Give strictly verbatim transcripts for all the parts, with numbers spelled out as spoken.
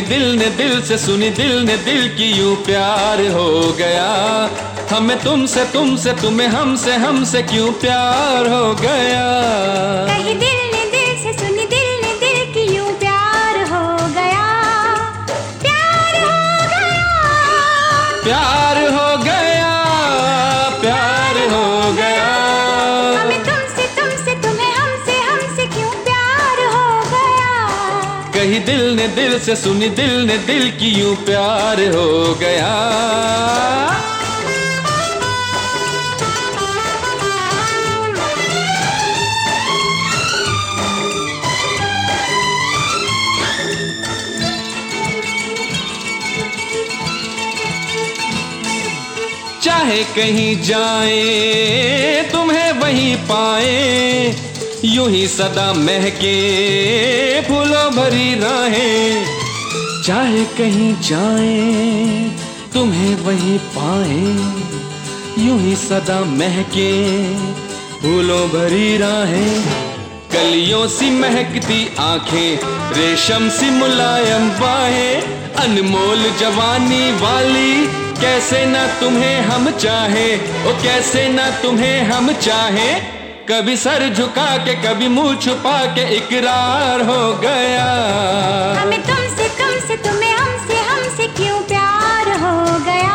दिल ने दिल से सुनी, दिल ने दिल की यूं प्यार हो गया। हमें तुमसे, तुमसे तुम्हें, हमसे, हमसे क्यों प्यार हो गया। कहीं दिल ने दिल से सुनी, दिल ने दिल की यूं प्यार हो गया। प्यार हो गया, प्यार हो गया, प्यार हो गया। हमें तुमसे, तुमसे तुम्हें, हमसे, हमसे क्यों प्यार हो गया। कहीं दिल ने दिल से सुनी, दिल ने दिल की यूं प्यार हो गया। चाहे कहीं जाए तुम्हें वहीं पाए, यूं ही सदा महके फूलों भरी राहें। चाहे कहीं जाए तुम्हें वहीं पाए, यूं ही सदा महके फूलों भरी राहें। कलियों सी महकती आंखें, रेशम सी मुलायम बाहें, अनमोल जवानी वाली कैसे ना तुम्हें हम चाहे, ओ कैसे ना तुम्हें हम चाहे। कभी सर झुका के, कभी मुंह छुपा के इकरार हो गया। हमें तुमसे, तुमसे तुम्हें, हमसे, हमसे क्यों प्यार हो गया।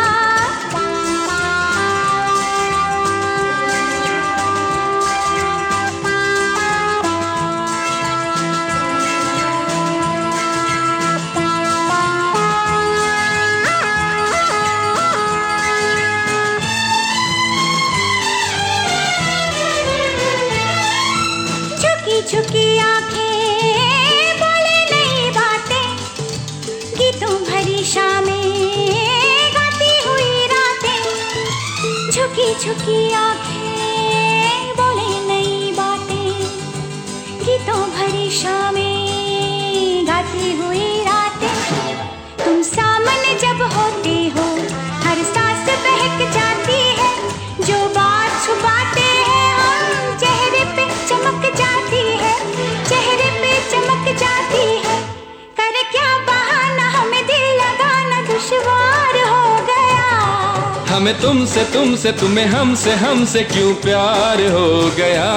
झुकी आंखें बोले नहीं बातें, गीतों भरी शामें गाती हुई रातें। झुकी झुकी आंखें बोले नहीं बातें, गीतों भरी शामें गाती हुई रातें। तुम सामने जब होते हो हर सांस बहक जाती है, जो बात छुपाते हैं हम चेहरे पे चमक जाती है, चेहरे पे चमक जाती है। करे क्या बहाना, हमें दिल लगाना दुश्वार हो गया। हमें तुमसे, तुमसे तुम्हें, हमसे, हमसे क्यों प्यार हो गया।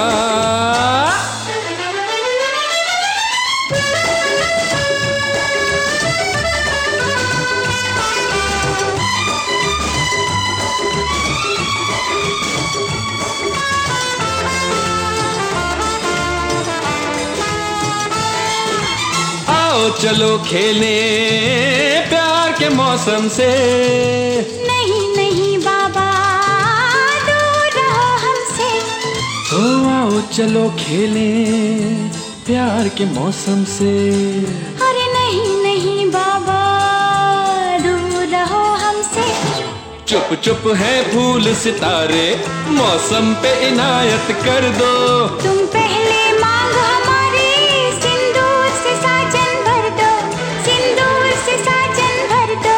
आओ चलो खेले प्यार के मौसम से। नहीं नहीं बाबा दूर रहो हमसे। ओ आओ चलो खेले प्यार के मौसम से। अरे नहीं नहीं बाबा दूर रहो हमसे। चुप चुप है फूल सितारे, मौसम पे इनायत कर दो। तुम पहले मांग हमारी, सिंदूर से साजन भर दो, सिंदूर से साजन भर दो।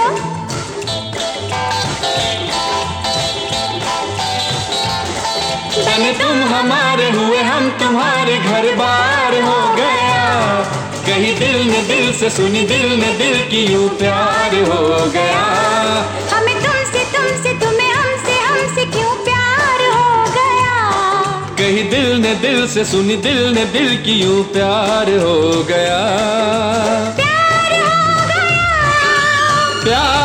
बने तुम हमारे हुए, हम तुम्हारे, घर बार हो गया। कहीं दिल ने दिल से सुनी, दिल ने दिल की यूं प्यार हो गया। हमें तुमसे, तुमसे तुम्हें, हमसे, हमसे क्यों प्यार हो गया। कहीं दिल ने दिल से सुनी, दिल ने दिल की यूं प्यार हो गया। प्यार हो गया, प्यार